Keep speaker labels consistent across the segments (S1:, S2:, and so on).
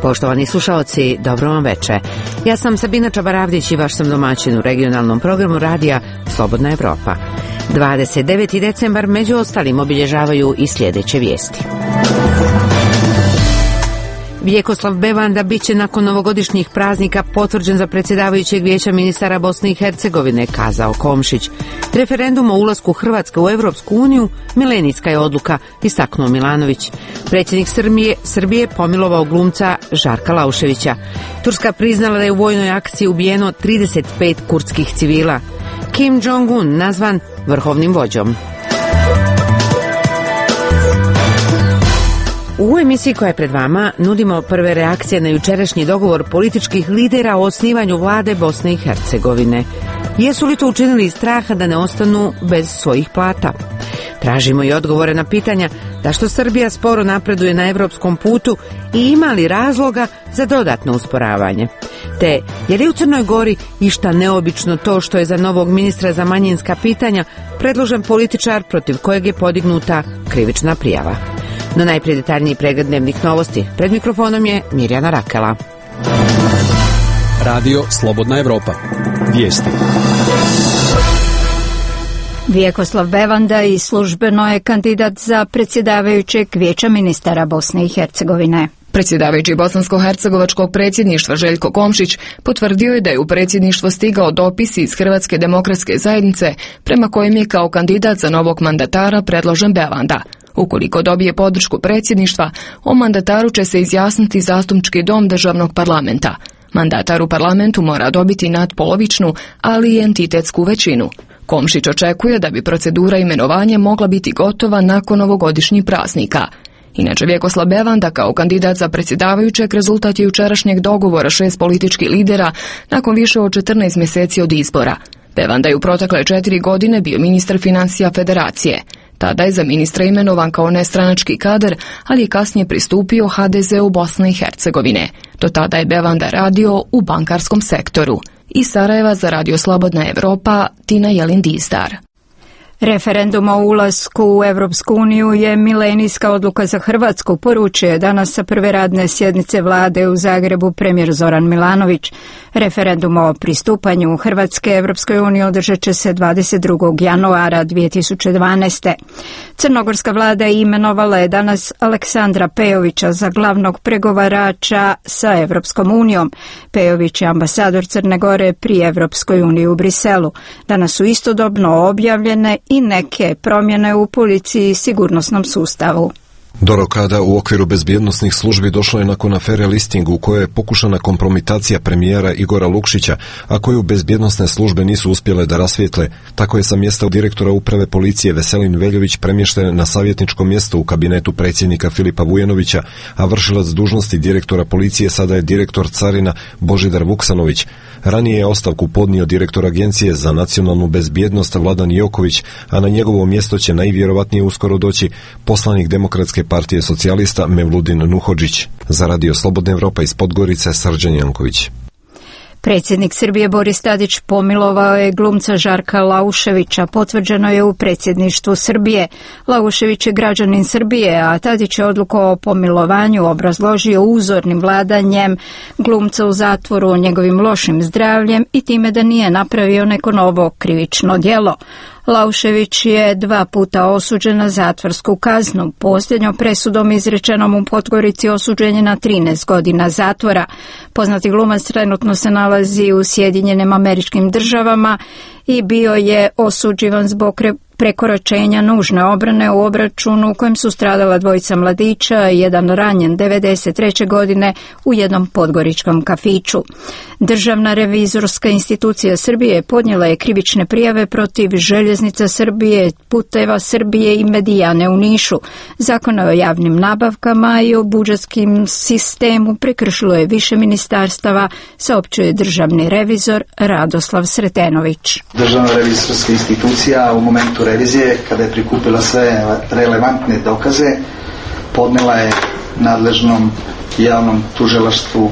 S1: Poštovani slušaoci, dobro vam veče. Ja sam Sabina Čabaravdić i vaš sam domaćin u regionalnom programu radija Slobodna Evropa. 29. decembar među ostalim obilježavaju i sljedeće vijesti. Vjekoslav Bevanda biće nakon novogodišnjih praznika potvrđen za predsjedavajućeg vijeća ministara Bosne i Hercegovine, kazao Komšić. Referendum o ulasku Hrvatske u Evropsku uniju milenijska je odluka, istaknuo Milanović. Predsjednik Srbije pomilovao glumca Žarka Lauševića. Turska priznala da je u vojnoj akciji ubijeno 35 kurdskih civila. Kim Jong-un nazvan vrhovnim vođom. U emisiji koja je pred vama nudimo prve reakcije na jučerašnji dogovor političkih lidera o osnivanju vlade Bosne i Hercegovine. Jesu li to učinili iz straha da ne ostanu bez svojih plata? Tražimo i odgovore na pitanja zašto Srbija sporo napreduje na evropskom putu i ima li razloga za dodatno usporavanje. Te, je li u Crnoj Gori išta neobično to što je za novog ministra za manjinska pitanja predložen političar protiv kojeg je podignuta krivična prijava? No najprije detaljniji pregled dnevnih novosti. Pred mikrofonom je Mirjana Rakela.
S2: Radio Slobodna Evropa. Vijesti.
S3: Vjekoslav Bevanda i službeno je kandidat za predsjedavajućeg vijeća ministara Bosne i Hercegovine.
S4: Predsjedavajući bosansko-hercegovačkog predsjedništva Željko Komšić potvrdio je da je u predsjedništvo stigao dopis iz Hrvatske demokratske zajednice prema kojem je kao kandidat za novog mandatara predložen Bevanda. Ukoliko dobije podršku predsjedništva, o mandataru će se izjasniti zastupnički dom državnog parlamenta. Mandatar u parlamentu mora dobiti nadpolovičnu, ali i entitetsku većinu. Komšić očekuje da bi procedura imenovanja mogla biti gotova nakon ovogodišnjih praznika. Inače, Vjekoslav Bevanda kao kandidat za predsjedavajućeg rezultat je jučerašnjeg dogovora 6 političkih lidera nakon više od 14 mjeseci od izbora. Bevanda je u protekle 4 godine bio ministar financija federacije. Tada je za ministra imenovan kao nestranački kadar, ali je kasnije pristupio HDZ-u Bosne i Hercegovine. Do tada je Bevanda radio u bankarskom sektoru. Iz Sarajeva za Radio Slobodna Evropa, Tina Jelin-Dizdar.
S3: Referendum o ulasku u Evropsku uniju je milenijska odluka za Hrvatsku, poručio je danas sa prve radne sjednice vlade u Zagrebu premijer Zoran Milanović. Referendum o pristupanju Hrvatske Evropskoj uniji održat će se 22. januara 2012. Crnogorska vlada imenovala je danas Aleksandra Pejovića za glavnog pregovarača sa Evropskom unijom. Pejović je ambasador Crne Gore pri Evropskoj uniji u Briselu. Danas su istodobno objavljene i neke promjene u policiji i sigurnosnom sustavu.
S5: Do rokada u okviru bezbjednosnih službi došlo je nakon afere Listing u kojoj je pokušana kompromitacija premijera Igora Lukšića, a koju bezbjednosne službe nisu uspjele da rasvijetle. Tako je sa mjesta direktora uprave policije Veselin Veljović premješten na savjetničko mjesto u kabinetu predsjednika Filipa Vujanovića, a vršilac dužnosti direktora policije sada je direktor carina Božidar Vuksanović. Ranije je ostavku podnio direktor Agencije za nacionalnu bezbjednost Vladan Joković, a na njegovo mjesto će najvjerovatnije uskoro doći poslanik Demokratske partije socijalista Mevludin Nuhodžić. Za Radio Slobodna Evropa iz Podgorice, Srđan Janković.
S3: Predsjednik Srbije Boris Tadić pomilovao je glumca Žarka Lauševića, potvrđeno je u predsjedništvu Srbije. Laušević je građanin Srbije, a Tadić je odluku o pomilovanju obrazložio uzornim vladanjem glumca u zatvoru, njegovim lošim zdravljem i time da nije napravio neko novo krivično djelo. Laušević je 2 puta osuđen na zatvorsku kaznu. Posljednjom presudom izrečenom u Podgorici osuđen je na 13 godina zatvora. Poznati glumac trenutno se nalazi u Sjedinjenim Američkim Državama i bio je osuđivan zbog prekoračenja nužne obrane u obračunu u kojem su stradala 2 mladića i jedan ranjen 1993. godine u jednom podgoričkom kafiću. Državna revizorska institucija Srbije podnijela je krivične prijave protiv Željeznica Srbije, Puteva Srbije i Medijane u Nišu. Zakon o javnim nabavkama i o budžetskim sistemu prekršilo je više ministarstava, saopćuje državni revizor Radoslav Sretenović.
S6: Državna revizorska institucija u momentu revizije, kada je prikupila sve relevantne dokaze, podnela je nadležnom javnom tužilaštvu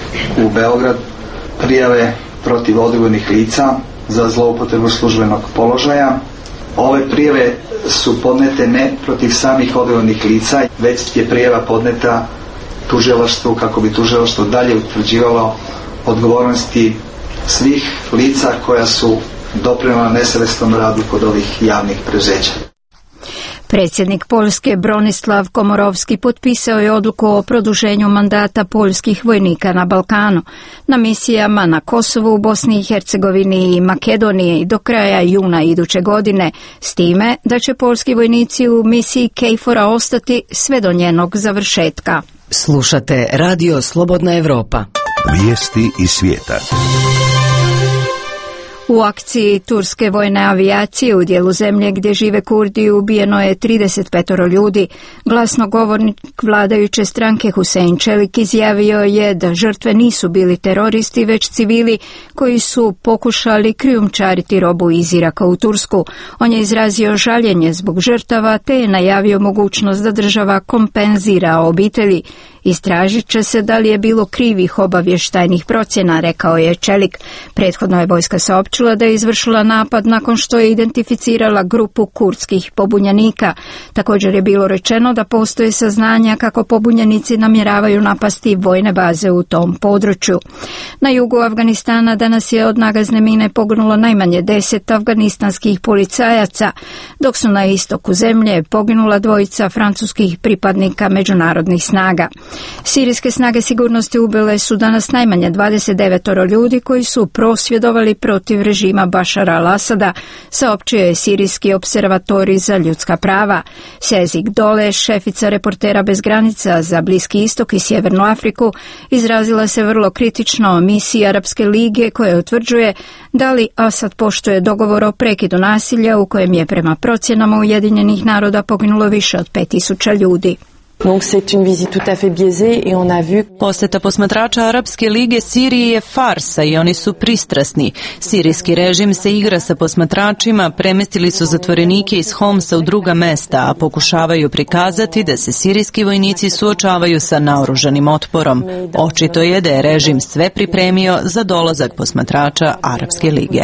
S6: u Beograd prijave protiv odgovornih lica za zloupotrebu službenog položaja. Ove prijave su podnete ne protiv samih odgovornih lica, već je prijava podneta tužilaštvu kako bi tužilaštvo dalje utvrđivalo odgovornosti svih lica koja su doprinijela nesavesnom radu kod ovih javnih preduzeća.
S3: Predsjednik Poljske Bronislav Komorovski potpisao je odluku o produženju mandata poljskih vojnika na Balkanu, na misijama na Kosovu, Bosni i Hercegovini i Makedoniji do kraja juna iduće godine, s time da će poljski vojnici u misiji KFOR-a ostati sve do njenog završetka.
S7: Slušate Radio Slobodna Evropa.
S8: Vijesti iz svijeta.
S3: U akciji turske vojne avijacije u dijelu zemlje gdje žive Kurdi ubijeno je 35 ljudi. Glasnogovornik vladajuće stranke Husein Čelik izjavio je da žrtve nisu bili teroristi, već civili koji su pokušali krijumčariti robu iz Iraka u Tursku. On je izrazio žaljenje zbog žrtava te je najavio mogućnost da država kompenzira obitelji. Istražit će se da li je bilo krivih obavještajnih procjena, rekao je Čelik. Prethodno je vojska saopćila da je izvršila napad nakon što je identificirala grupu kurdskih pobunjenika. Također je bilo rečeno da postoje saznanja kako pobunjenici namjeravaju napasti vojne baze u tom području. Na jugu Afganistana danas je od nagazne mine poginulo najmanje 10 afganistanskih policajaca, dok su na istoku zemlje poginula 2 francuskih pripadnika međunarodnih snaga. Sirijske snage sigurnosti ubile su danas najmanje 29 ljudi koji su prosvjedovali protiv režima Bašara al-Asada, saopćio je Sirijski observatorij za ljudska prava. Sezik Dole, šefica Reportera bez granica za Bliski istok i Sjevernu Afriku, izrazila se vrlo kritično o misiji Arapske lige koja utvrđuje da li Asad poštuje dogovor o prekidu nasilja u kojem je prema procjenama Ujedinjenih naroda poginulo više od 5000 ljudi.
S9: Posjeta posmatrača Arapske lige Siriji je farsa i oni su pristrasni. Sirijski režim se igra sa posmatračima, premestili su zatvorenike iz Homsa u druga mesta, a pokušavaju prikazati da se sirijski vojnici suočavaju sa naoružanim otporom. Očito je da je režim sve pripremio za dolazak posmatrača Arapske lige.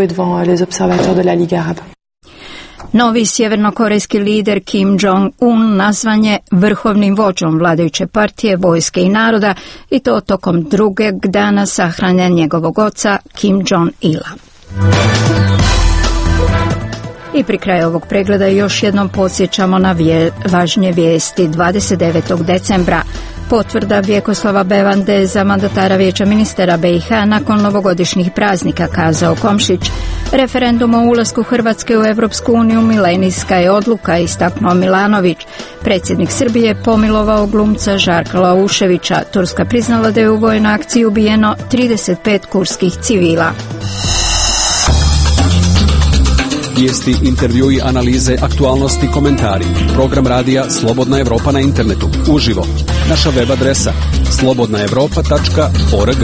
S3: Novi sjevernokorejski lider Kim Jong-un nazvan je vrhovnim vođom vladajuće partije, vojske i naroda i to tokom drugog dana sahrane njegovog oca Kim Jong-ila. I pri kraju ovog pregleda još jednom podsjećamo na važnije vijesti. 29. decembra potvrda Vjekoslava Bevande za mandatara Vijeća ministara BiH nakon novogodišnjih praznika, kazao Komšić. Referendum o ulasku Hrvatske u Europsku uniju milenijska je odluka, istaknuo Milanović. Predsjednik Srbije pomilovao glumca Žarka Lauševića. Turska priznala da je u vojnoj akciji ubijeno 35 kurskih civila.
S2: Vijesti, intervjui, analize, aktualnosti, komentari. Program radija Slobodna Evropa na internetu. Uživo. Naša web adresa slobodnaevropa.org.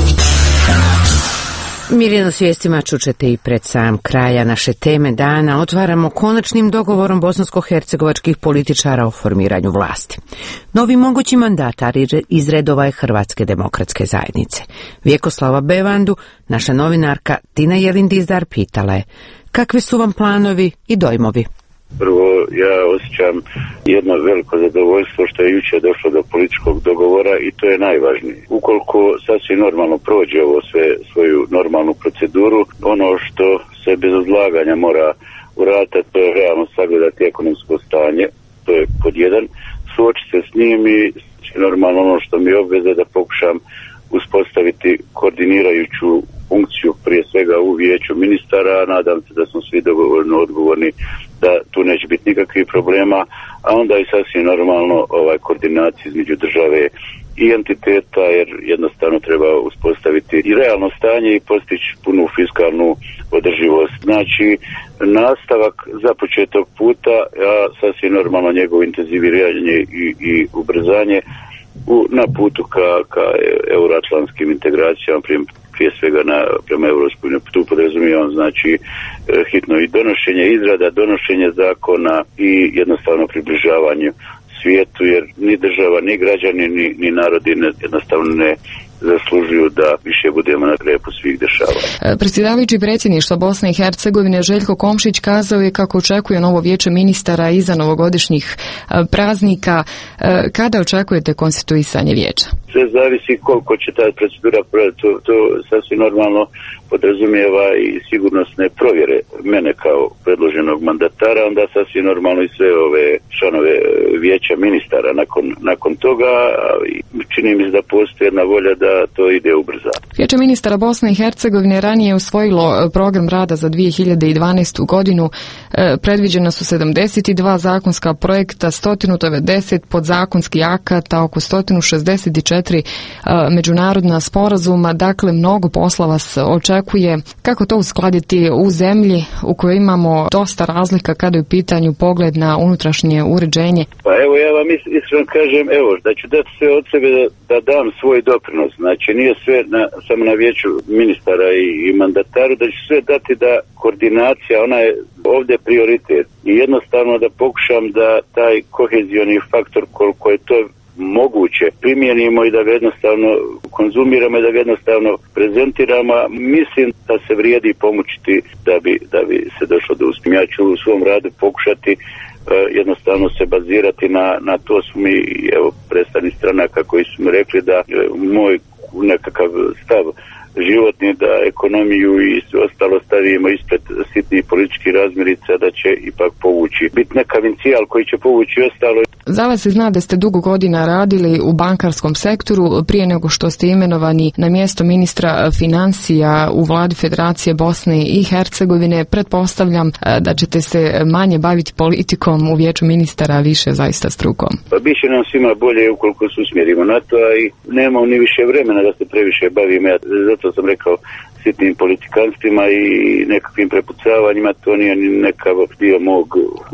S1: Mirjana, s vijestima čućete i pred sam kraja naše teme dana. Otvaramo konačnim dogovorom bosansko-hercegovačkih političara o formiranju vlasti. Novi mogući mandatar iz redova je Hrvatske demokratske zajednice. Vjekoslava Bevandu, naša novinarka Tina Jelindizdar pitala je: kakvi su vam planovi i dojmovi?
S10: Prvo, ja osjećam jedno veliko zadovoljstvo što je jučer došlo do političkog dogovora i to je najvažnije. Ukoliko sasvim normalno prođe ovo sve svoju normalnu proceduru, ono što se bez odlaganja mora uraditi, to je realno sagledati ekonomsko stanje, to je pod jedan, suočiti se s njim i normalno ono što mi je obveza da pokušam uspostaviti koordinirajuću funkciju prije svega u vijeću ministara. Nadam se da smo svi dogovorno odgovorni da tu neće biti nikakvih problema, a onda i sasvim normalno koordinacija između države i entiteta, jer jednostavno treba uspostaviti i realno stanje i postići punu fiskalnu održivost. Znači, nastavak započetog puta, a sasvim normalno njegovo intenziviranje i ubrzanje na putu ka euroatlantskim integracijama, prije svega prema Europskoj uniji. Tu podrazumijevam znači hitno i donošenje zakona i jednostavno približavanje svijetu, jer ni država, ni građani, ni narodi jednostavno zaslužuju da više budemo na repu svih dešavanja.
S4: Predsjedavajući predsjedništva Bosne i Hercegovine Željko Komšić kazao je kako očekuje novo vijeće ministara iza novogodišnjih praznika. Kada očekujete konstituisanje vijeća?
S10: Sve zavisi koliko će ta procedura provesti. To sasvim normalno podrazumijeva i sigurnosne provjere mene kao predloženog mandatara, onda sasvim normalno i sve ove članove vijeća ministara nakon toga. Čini mi se da postoji jedna volja da to ide ubrzano.
S4: Vijeće ministara Bosne i Hercegovine ranije je usvojilo program rada za 2012. godinu. Predviđena su 72 zakonska projekta, 190 podzakonskih akata, oko 164 međunarodna sporazuma, dakle mnogo posla vas očekuje. Kako to uskladiti u zemlji u kojoj imamo dosta razlika kada je u pitanju pogled na unutrašnje uređenje?
S10: Pa evo, ja vam iskreno kažem, da ću dati sve od sebe da dam svoj doprinos. Znači nije sve samo na vijeću ministara i mandataru, da ću sve dati da koordinacija, ona je ovdje prioritet. I jednostavno da pokušam da taj kohezioni faktor koliko je to moguće primijenimo i da ga jednostavno konzumiramo i da ga jednostavno prezentiramo. Mislim da se vrijedi pomoćiti da bi se došlo do uspjeha. Ja ću u svom radu pokušati jednostavno se bazirati na to su mi predstavnici stranaka koji su mi rekli da moj nekakav stav životni, da ekonomiju i sve ostalo stavimo ispred sitnih političkih razmirica, da će ipak povući. Biti nekav inicijal koji će povući ostalo.
S4: Za vas se zna da ste dugo godina radili u bankarskom sektoru prije nego što ste imenovani na mjesto ministra financija u vladi Federacije Bosne i Hercegovine. Pretpostavljam da ćete se manje baviti politikom u vijeću ministara, a više zaista strukom.
S10: Pa biće nam svima bolje ukoliko se usmjerimo na to, a i nemamo ni više vremena da se previše bavimo. Zato sam rekao sitnim politikanstvima i nekakvim prepucavanjima, to nije ni nekav dio mog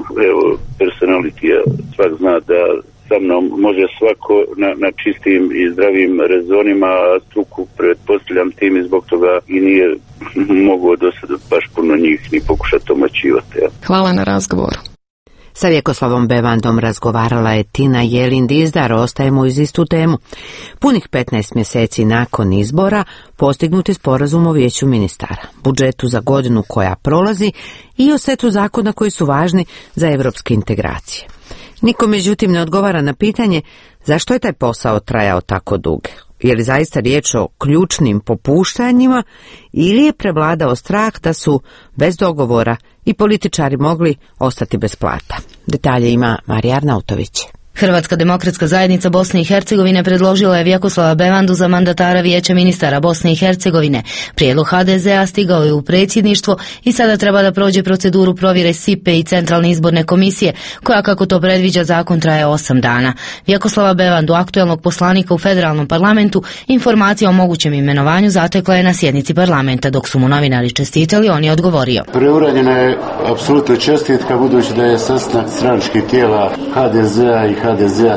S10: personalitija. Svak zna da sa mnom može svako na čistim i zdravim rezonima, a struku pretpostavljam tim i zbog toga i nije mogao do sada baš puno njih ni pokušati omaćivati.
S4: Hvala na razgovoru.
S1: Sa Vjekoslavom Bevandom razgovarala je Tina Jelin-Dizdar. Ostajemo uz istu temu. Punih 15 mjeseci nakon izbora postignut je sporazum o vijeću ministara, budžetu za godinu koja prolazi i o setu zakona koji su važni za europske integracije. Niko međutim ne odgovara na pitanje zašto je taj posao trajao tako dugo. Je li zaista riječ o ključnim popuštanjima ili je prevladao strah da su bez dogovora i političari mogli ostati bez plata? Detalje ima Marija Arnautović.
S11: Hrvatska demokratska zajednica Bosne i Hercegovine predložila je Vjekoslava Bevandu za mandatara vijeća ministara Bosne i Hercegovine. Prijedlog HDZ-a stigao je u predsjedništvo i sada treba da prođe proceduru provjere SIPE i Centralne izborne komisije, koja kako to predviđa zakon traje 8 dana. Vjekoslava Bevandu, aktuelnog poslanika u federalnom parlamentu, informacija o mogućem imenovanju zatekla je na sjednici parlamenta. Dok su mu novinari čestitali, on je odgovorio.
S12: Preuranjena je apsolutno čestitka, budući da je sastanak stranačkih tijela HDZ-a i HDZ-a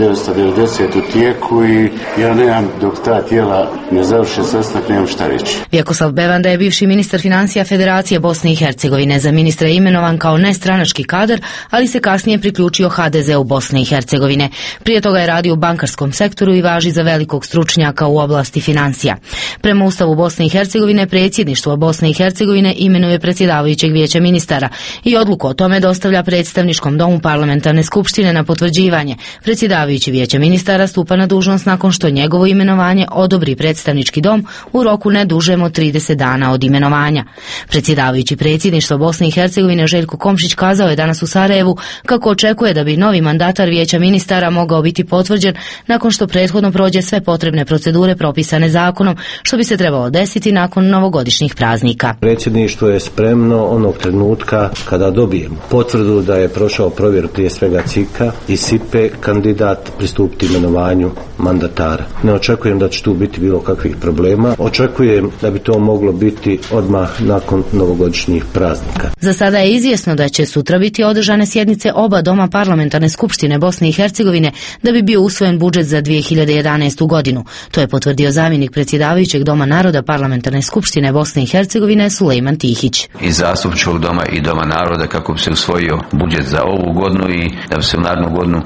S12: 1990 u tijeku i ja nemam, dok ta tijela ne završe sastanak, nemam šta reći.
S11: Vjekoslav Bevanda je bivši ministar financija Federacije Bosne i Hercegovine. Za ministra je imenovan kao nestranački kadar, ali se kasnije priključio HDZ-u Bosne i Hercegovine. Prije toga je radio u bankarskom sektoru i važi za velikog stručnjaka u oblasti financija. Prema Ustavu Bosne i Hercegovine, predsjedništvo Bosne i Hercegovine imenuje predsjedavajućeg vijeća ministara i odluku o tome dostavlja predstavničkom domu parlamentarne skupštine na potvrđivanje. Predsjedavajući vijeća ministara stupa na dužnost nakon što njegovo imenovanje odobri predstavnički dom u roku ne dužem od 30 dana od imenovanja. Predsjedavajući predsjedništva Bosne i Hercegovine Željko Komšić kazao je danas u Sarajevu kako očekuje da bi novi mandatar vijeća ministara mogao biti potvrđen nakon što prethodno prođe sve potrebne procedure propisane zakonom, što bi se trebalo desiti nakon novogodišnjih praznika.
S13: Predsjedništvo je spremno onog trenutka kada dobijemo potvrdu da je prošao provjeru prije svega CIK-a i SIPE, kandidat pristupiti imenovanju mandatara. Ne očekujem da će tu biti bilo kakvih problema. Očekujem da bi to moglo biti odmah nakon novogodišnjih praznika.
S11: Za sada je izvjesno da će sutra biti održane sjednice oba doma parlamentarne skupštine Bosne i Hercegovine da bi bio usvojen budžet za 2011. godinu. To je potvrdio zamjenik predsjedavajućeg Doma naroda parlamentarne skupštine Bosne i Hercegovine Sulejman Tihić.
S14: Iz zastupničkog doma i Doma naroda kako bi se usvojio budžet za ovu godinu i da bi se u narednu godinu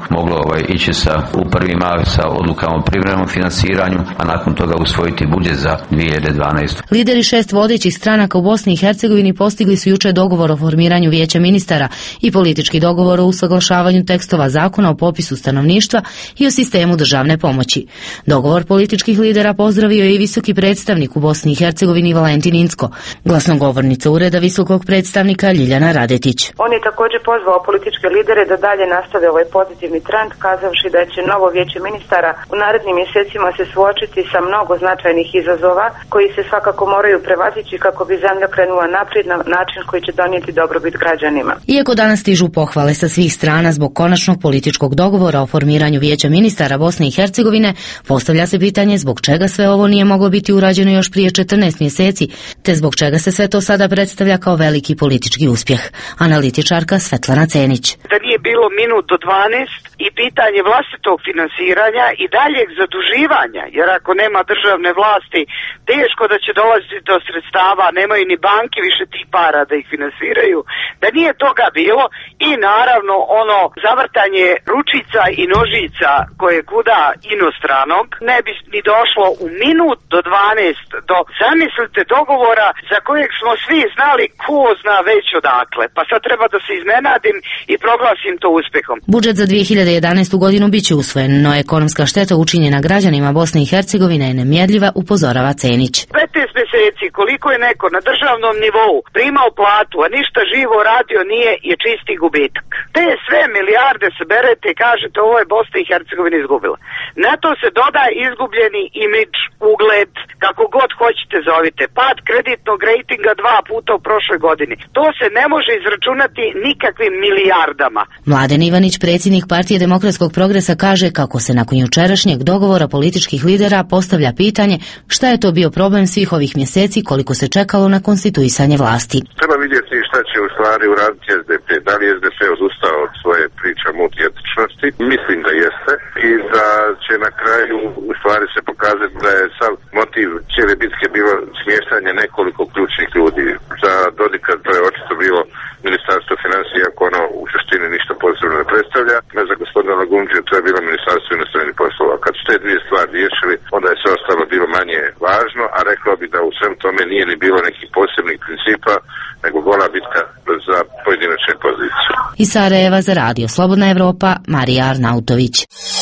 S14: moglo ići u prvi mah sa odlukama o privremenom financiranju, a nakon toga usvojiti budžet za 2012.
S11: Lideri 6 vodećih stranaka u Bosni i Hercegovini postigli su juče dogovor o formiranju vijeća ministara i politički dogovor o usaglašavanju tekstova zakona o popisu stanovništva i o sistemu državne pomoći. Dogovor političkih lidera pozdravio je i visoki predstavnik u Bosni i Hercegovini Valentin Incko, glasnogovornica Ureda visokog predstavnika Ljiljana Radetić.
S15: On je također pozvao političke lidere da dalje nastave ovaj pozitivni trend, kazavši da će novo vijeće ministara u narednim mjesecima se suočiti sa mnogo značajnih izazova koji se svakako moraju prevazići kako bi zemlja krenula naprijed na način koji će donijeti dobrobit građanima.
S11: Iako danas stižu pohvale sa svih strana zbog konačnog političkog dogovora o formiranju vijeća ministara Bosne i Hercegovine, postavlja se pitanje zbog čega sve ovo nije moglo biti urađeno još prije 14 mjeseci, te zbog čega se sve to sada predstavlja kao veliki politički uspjeh. Analitičarka Svetlana Cenić.
S16: Da nije bilo minut do 12 i pitanje vlastitog finansiranja i daljeg zaduživanja, jer ako nema državne vlasti, teško da će dolaziti do sredstava, nemaju ni banke više tih para da ih finansiraju. Da nije toga bilo i naravno ono zavrtanje ručica i nožica koje kuda inostranog ne bi ni došlo u minut do 12 do, zamislite, dogovora za kojeg smo svi znali ko zna već odakle. Pa sad treba da se iznenadim i proglasim to uspjehom.
S11: Budžet za 2011. godinu biće usvojen, no ekonomska šteta učinjena građanima Bosne i Hercegovine je nemjerljiva, upozorava Cenić.
S16: 15 mjeseci koliko je neko na državnom nivou primao platu, a ništa živo radio nije, je čisti gubitak. Te sve milijarde saberete i kažete ovo je Bosna i Hercegovina izgubila. Na to se doda izgubljeni imidž, ugled, kako god hoćete zovite, pad kreditnog rejtinga 2 puta u prošloj godini. To se ne može izračunati nikakvim milijardama.
S11: Mladen Ivanić, predsjednik Partije demokratskog progresa, kaže kako se nakon jučerašnjeg dogovora političkih lidera postavlja pitanje šta je to bio problem svih ovih mjeseci koliko se čekalo na konstituisanje vlasti.
S17: Treba vidjeti šta će u stvari uraditi SDP. Da li je SDP odustao od svoje priče multietičnosti? Mislim da jeste i da će na kraju u stvari se pokazati da je sav motiv cijele bitke bilo smještanje nekoliko ključnih ljudi. Za Dodika to je očito bilo Ministarstvo financija, ako ono u suštini ništa posebno ne predstavlja. Za gospodina Lagundžija to je bilo Ministarstvo inostranih poslova. Kad su te dvije stvari riješili, onda je sve ostalo bilo manje važno, a rekao bi da u svem tome nije ni bilo nekih posebnih principa, nego gola bitka za pojedinačne pozicije.
S11: Iz Sarajeva za Radio Slobodna Evropa, Marija Arnautović.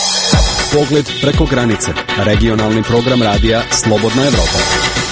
S2: Pogled preko granice. Regionalni program radija Slobodna Evropa.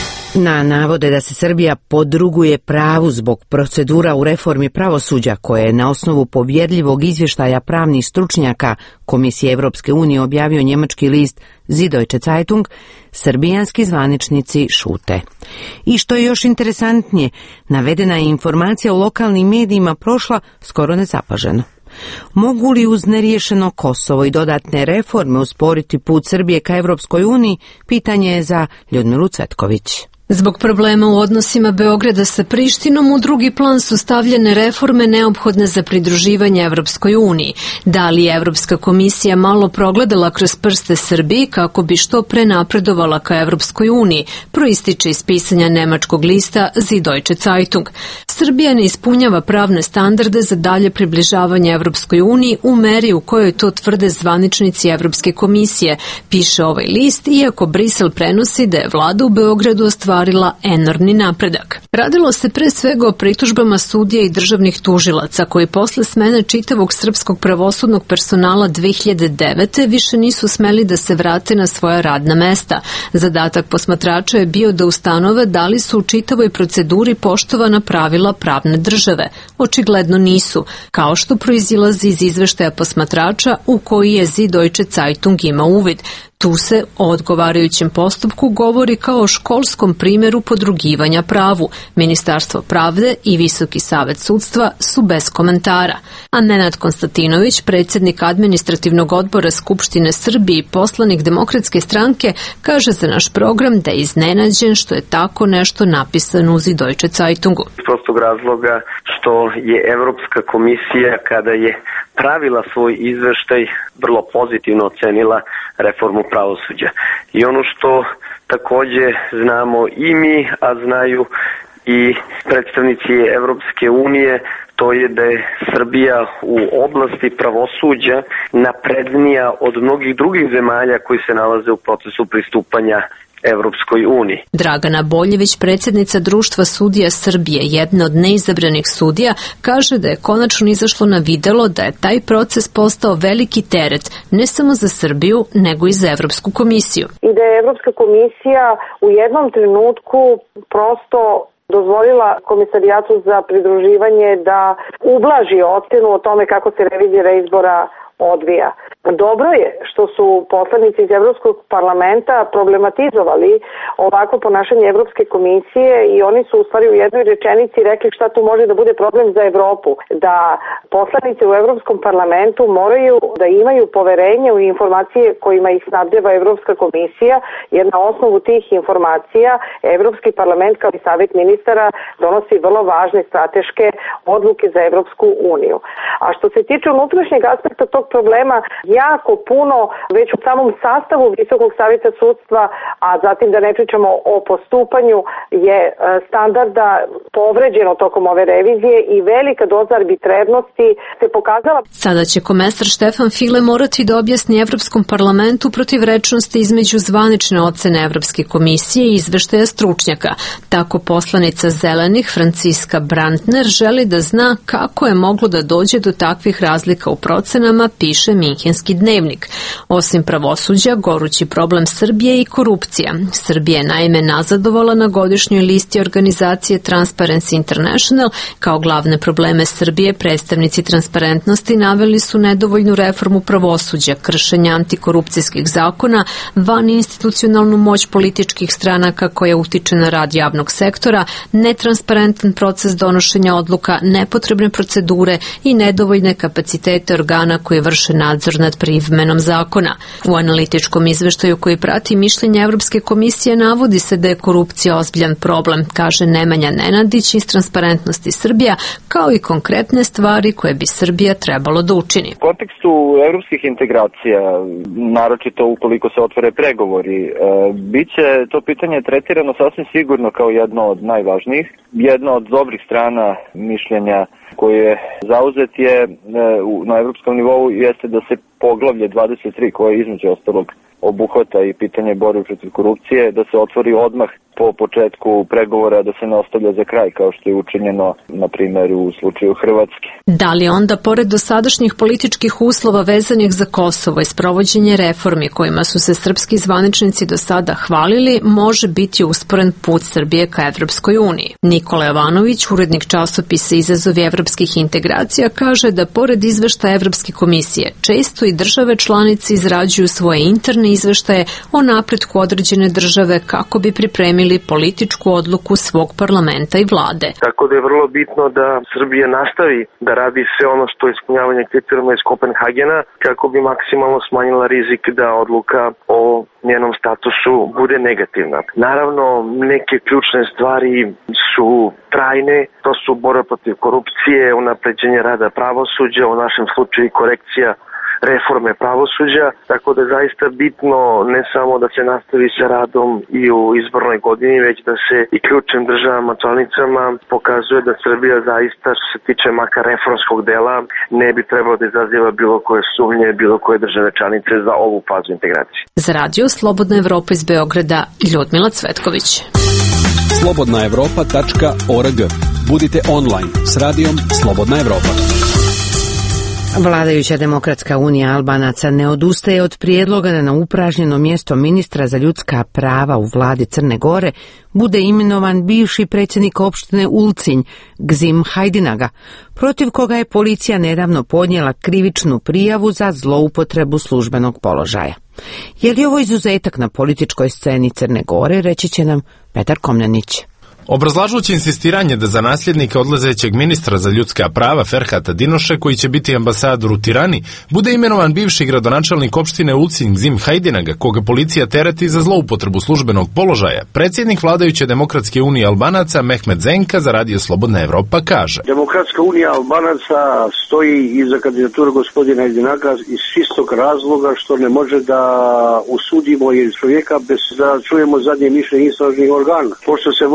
S1: Na navode da se Srbija podruguje pravu zbog procedura u reformi pravosuđa koje je na osnovu povjerljivog izvještaja pravnih stručnjaka Komisije Evropske unije objavio njemački list Süddeutsche Zeitung, srbijanski zvaničnici šute. I što je još interesantnije, navedena je informacija u lokalnim medijima prošla skoro nezapaženo. Mogu li uz neriješeno Kosovo i dodatne reforme usporiti put Srbije ka Evropskoj uniji, pitanje je za Ljudmilu Cvetković.
S18: Zbog problema u odnosima Beograda sa Prištinom u drugi plan su stavljene reforme neophodne za pridruživanje Evropskoj uniji. Da li je Evropska komisija malo progledala kroz prste Srbiji kako bi što pre napredovala ka Evropskoj uniji, proističe iz pisanja nemačkog lista Süddeutsche Zeitung. Srbija ne ispunjava pravne standarde za dalje približavanje Evropskoj uniji u meri u kojoj to tvrde zvaničnici Evropske komisije, piše ovaj list, iako Brisel prenosi da je vlada u Beogradu ostvarila enormni napredak. Radilo se pre svega o pritužbama sudija i državnih tužilaca koji posle smene čitavog srpskog pravosudnog personala 2009. više nisu smeli da se vrate na svoja radna mesta. Zadatak posmatrača je bio da ustanove da li su u čitavoj proceduri poštovana pravila pravne države. Očigledno nisu, kao što proizilazi iz izveštaja posmatrača u koji je Süddeutsche Zeitung ima uvid. Tu se o odgovarajućem postupku govori kao o školskom primjeru podrugivanja pravu. Ministarstvo pravde i Visoki savet sudstva su bez komentara. A Nenad Konstantinović, predsjednik administrativnog odbora Skupštine Srbije i poslanik Demokratske stranke, kaže za naš program da je iznenađen što je tako nešto napisano u Süddeutsche Zeitungu.
S19: Iz prostog razloga što je Evropska komisija kada je pravila svoj izveštaj vrlo pozitivno ocenila reformu pravosuđa. I ono što također znamo i mi, a znaju i predstavnici Evropske unije, to je da je Srbija u oblasti pravosuđa naprednija od mnogih drugih zemalja koji se nalaze u procesu pristupanja Evropskoj uniji.
S18: Dragana Boljević, predsjednica Društva sudija Srbije, jedna od neizabranih sudija, kaže da je konačno izašlo na videlo da je taj proces postao veliki teret ne samo za Srbiju, nego i za Evropsku komisiju.
S15: I da je Evropska komisija u jednom trenutku prosto dozvolila Komisarijatu za pridruživanje da ublaži ocenu o tome kako se revizija reizbora odvija. Dobro je što su poslanici iz Evropskog parlamenta problematizovali ovako ponašanje Evropske komisije i oni su u stvari u jednoj rečenici rekli šta tu može da bude problem za Evropu. Da poslanici u Evropskom parlamentu moraju da imaju poverenje u informacije kojima ih snabdeva Evropska komisija, jer na osnovu tih informacija Evropski parlament kao i Savet ministara donosi vrlo važne strateške odluke za Evropsku uniju. A što se tiče unutrašnjeg aspekta tog problema, jako puno već u samom sastavu Visokog savjeta sudstva, a zatim da ne pričamo o postupanju, je standarda povređeno tokom ove revizije i velika doza arbitrernosti se pokazala.
S18: Sada će komesar Štefan File morati da objasni Evropskom parlamentu protivrečnosti između zvanične ocene Evropske komisije i izveštaja stručnjaka. Tako poslanica Zelenih Franciska Brantner želi da zna kako je moglo da dođe do takvih razlika u procenama, piše Minhenski dnevnik. Osim pravosuđa, gorući problem Srbije je i korupcija. Srbija je naime nazadovala na godišnjoj listi organizacije Transparency International. Kao glavne probleme Srbije predstavnici transparentnosti naveli su nedovoljnu reformu pravosuđa, kršenje antikorupcijskih zakona, vaninstitucionalnu moć političkih stranaka koja utiče na rad javnog sektora, netransparentan proces donošenja odluka, nepotrebne procedure i nedovoljne kapacitete organa koji vrše nadzor nad primenom zakona. U analitičkom izveštaju koji prati mišljenje Evropske komisije navodi se da je korupcija ozbiljan problem, kaže Nemanja Nenadić iz Transparentnosti Srbija, kao i konkretne stvari koje bi Srbija trebalo da učini.
S20: U kontekstu evropskih integracija, naročito ukoliko se otvore pregovori, biće to pitanje tretirano sasvim sigurno kao jedno od najvažnijih. Jedna od dobrih strana mišljenja koje je zauzet je na evropskom nivou jeste da se poglavlje 23 koje između ostalog obuhvata i pitanje borbe protiv korupcije, da se otvori odmah po početku pregovora, da se ne ostavlja za kraj kao što je učinjeno na primjer u slučaju Hrvatske.
S18: Da li onda pored dosadašnjih političkih uslova vezanih za Kosovo i sprovođenje reformi kojima su se srpski zvaničnici do sada hvalili, može biti usporen put Srbije ka Evropskoj uniji? Nikola Jovanović, urednik časopisa Izazovi evropskih integracija, kaže da pored izveštaja Evropske komisije često i države članice izrađuju svoje interne izveštaje o napretku određene države kako bi pripremili političku odluku svog parlamenta i vlade.
S19: Tako da je vrlo bitno da Srbija nastavi da radi sve ono što je ispunjavanje kriterijuma iz Kopenhagena kako bi maksimalno smanjila rizik da odluka o njenom statusu bude negativna. Naravno, neke ključne stvari su trajne, to su borba protiv korupcije, unapređenje rada pravosuđa, u našem slučaju korekcija reforme pravosuđa, tako da je zaista bitno ne samo da se nastavi sa radom i u izbornoj godini, već da se i ključnim državama članicama pokazuje da Srbija zaista, što se tiče makar reformskog dela, ne bi trebalo da izaziva bilo koje sumnje, bilo koje države članice za ovu fazu integracije.
S18: Za radio Slobodna Evropa iz Beograda, Ljudmila Cvetković.
S2: slobodnaevropa.org. Budite online s radijom Slobodna Evropa.
S1: Vladajuća Demokratska unija Albanaca ne odustaje od prijedloga da na upražnjeno mjesto ministra za ljudska prava u vladi Crne Gore bude imenovan bivši predsjednik opštine Ulcinj, Gzim Hajdinaga, protiv koga je policija nedavno podnijela krivičnu prijavu za zloupotrebu službenog položaja. Je li ovo izuzetak na političkoj sceni Crne Gore, reći će nam Petar Komnenić.
S21: Obrazlažući insistiranje da za nasljednika odlazećeg ministra za ljudska prava Ferhata Dinoše, koji će biti ambasador u Tirani, bude imenovan bivši gradonačelnik opštine Ulcinj Gzim Hajdinaga, koga policija tereti za zloupotrebu službenog položaja, predsjednik vladajuće Demokratske unije Albanaca Mehmet Zenka za radio Slobodna Evropa kaže:
S22: Demokratska unija Albanaca stoji iza kandidature gospodina Hajdinaga iz čistog razloga što ne može da usudimo čovjeka bez da čujemo zadnje mišljenje istražnih organa. Pošto se vodi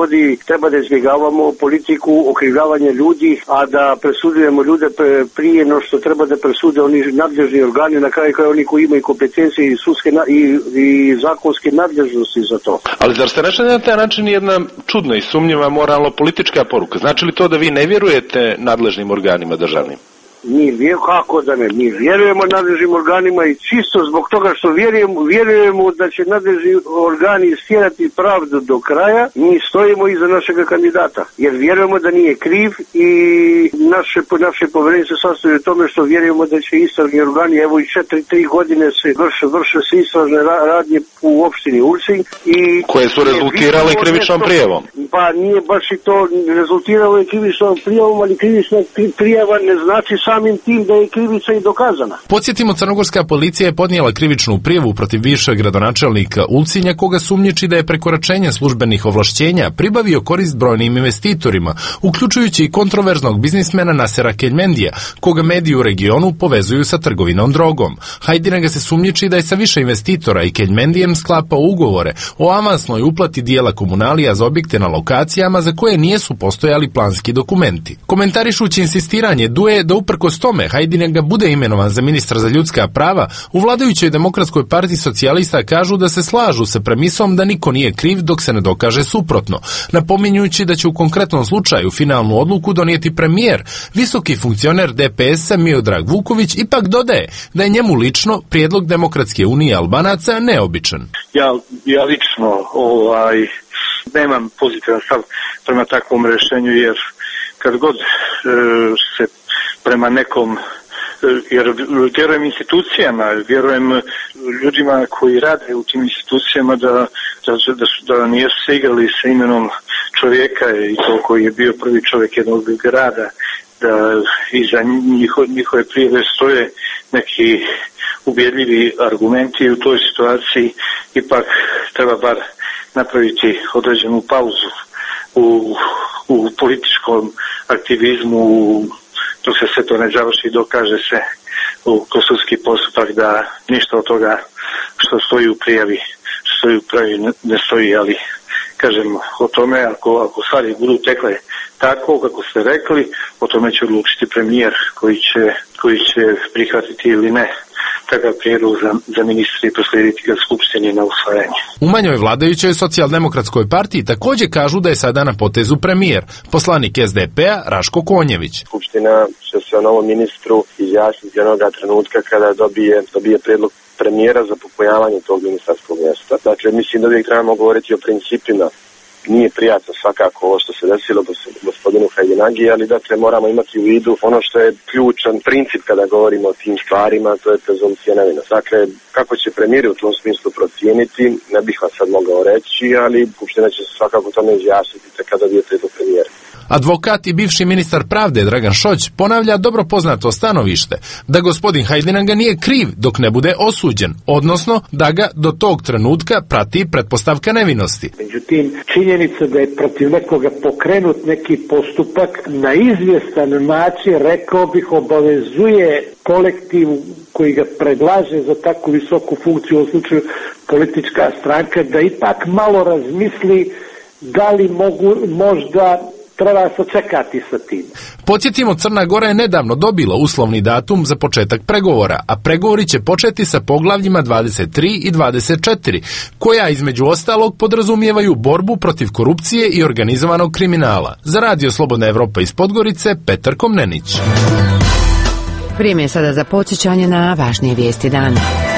S22: treba da izbjegavamo politiku okrivljavanja ljudi, a da presudujemo ljude prije no što treba da presude oni nadležni organi, na kraju kao oni koji imaju kompetencije i sudske i zakonske nadležnosti za to.
S21: Ali zar ste našli na taj način jedna čudna i sumnjiva moralno-politička poruka? Znači li to da vi ne vjerujete nadležnim organima državnim?
S22: Kako da ne, mi vjerujemo nadležnim organima i čisto zbog toga što vjerujemo da će nadležni organi istjerati pravdu do kraja, mi stojimo iza našega kandidata, jer vjerujemo da nije kriv i naše povjerenje se sastoji u tome što vjerujemo da će istražni organi, evo i 3 godine se vrše se istražne radnje u opštini Ulcinj i
S21: koje su rezultirale krivičnom prijavom.
S22: Pa nije baš i to rezultiralo je krivičnom prijavom, ali krivična prijava ne znači samim tim da je krivica i dokazana.
S21: Podsjetimo, crnogorska policija je podnijela krivičnu prijavu protiv bivšeg gradonačelnika Ulcinja, koga sumnjiči da je prekoračenjem službenih ovlašćenja pribavio korist brojnim investitorima, uključujući i kontroverznog biznismena Nasera Keljmendija, koga mediji u regionu povezuju sa trgovinom drogom. Hajdinaga se sumnjiči da je sa više investitora i Keljmendijem sklapao ugovore o avansnoj uplati dijela komunalija za objekte na lokacijama za koje nijesu postojali planski dokumenti. Komentarišući insistiranje Duje da uprkos tome Hajdinaga bude imenovan za ministra za ljudska prava, u vladajućoj Demokratskoj partiji socijalista kažu da se slažu sa premisom da niko nije kriv dok se ne dokaže suprotno, napominjući da će u konkretnom slučaju finalnu odluku donijeti premijer. Visoki funkcioner DPS-a Miodrag Vuković ipak dodaje da je njemu lično prijedlog Demokratske unije Albanaca neobičan.
S5: Ja lično nemam pozitivan stav prema takvom rješenju, jer kad god se prema nekom, jer vjerujem institucijama, vjerujem ljudima koji rade u tim institucijama da nijesu se igrali sa imenom čovjeka i to koji je bio prvi čovjek jednog grada, da iza njihove prijave stoje neki uvjerljivi argumenti. U toj situaciji ipak treba bar napraviti određenu pauzu u političkom aktivizmu, dok se sve to ne završi i dokaže se kroz sudski postupak da ništa od toga što stoji u prijavi ne stoji, ali kažem o tome, ako stvari budu tekle tako kako ste rekli, o tome će odlučiti premijer koji će prihvatiti ili ne takav prijedlog za ministra i proslijediti ga Skupštini na usvajanje.
S21: U manjoj vladajućoj socijaldemokratskoj partiji također kažu da je sada na potezu premijer, poslanik SDP-a Raško Konjević.
S6: Skupština će se o novom ministru izjasniti onoga trenutka kada dobije prijedlog premijera za popunjavanje tog ministarskog mjesta. Dakle, mislim da uvijek trebamo govoriti o principima. Nije prijatno svakako ovo što se desilo gospodinu Hajdinagi, ali dakle moramo imati u vidu ono što je ključan princip kada govorimo o tim stvarima, to je prezumpcija nevinosti. Dakle, kako će premijer u tom smislu procijeniti, ne bih vam sad mogao reći, ali Skupština će se svakako tome izjasniti kada dobije prijedlog premijera.
S21: Advokat i bivši ministar pravde Dragan Šoć ponavlja dobro poznato stanovište da gospodin Hajdinaga nije kriv dok ne bude osuđen, odnosno da ga do tog trenutka prati pretpostavka nevinosti.
S22: Međutim, činjenica da je protiv nekoga pokrenut neki postupak na izvjestan način, rekao bih, obavezuje kolektiv koji ga predlaže za takvu visoku funkciju, u slučaju politička stranka, da ipak malo razmisli da li možda treba sačekati sa tim.
S21: Podsjetimo, Crna Gora je nedavno dobila uslovni datum za početak pregovora, a pregovori će početi sa poglavljima 23 i 24, koja između ostalog podrazumijevaju borbu protiv korupcije i organizovanog kriminala. Za Radio Slobodna Evropa iz Podgorice, Petar Komnenić.
S1: Vrijeme je sada za podsjećanje na važnije vijesti dana.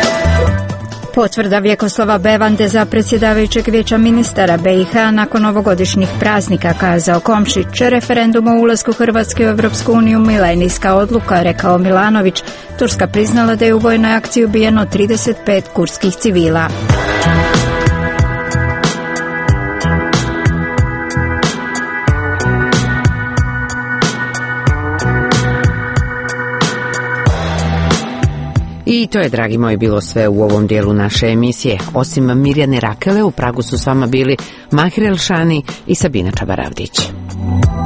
S3: Potvrda Vjekoslava Bevande za predsjedavajućeg vijeća ministara BiH nakon ovogodišnjih praznika, kazao Komšić. Referendum o ulasku Hrvatske u Europsku uniju milenijska odluka, rekao Milanović. Turska priznala da je u vojnoj akciji ubijeno 35 kurdskih civila.
S1: I to je, dragi moji, bilo sve u ovom dijelu naše emisije. Osim Mirjane Rakele, u Pragu su s vama bili Mahir Elšani i Sabina Čabaravdić.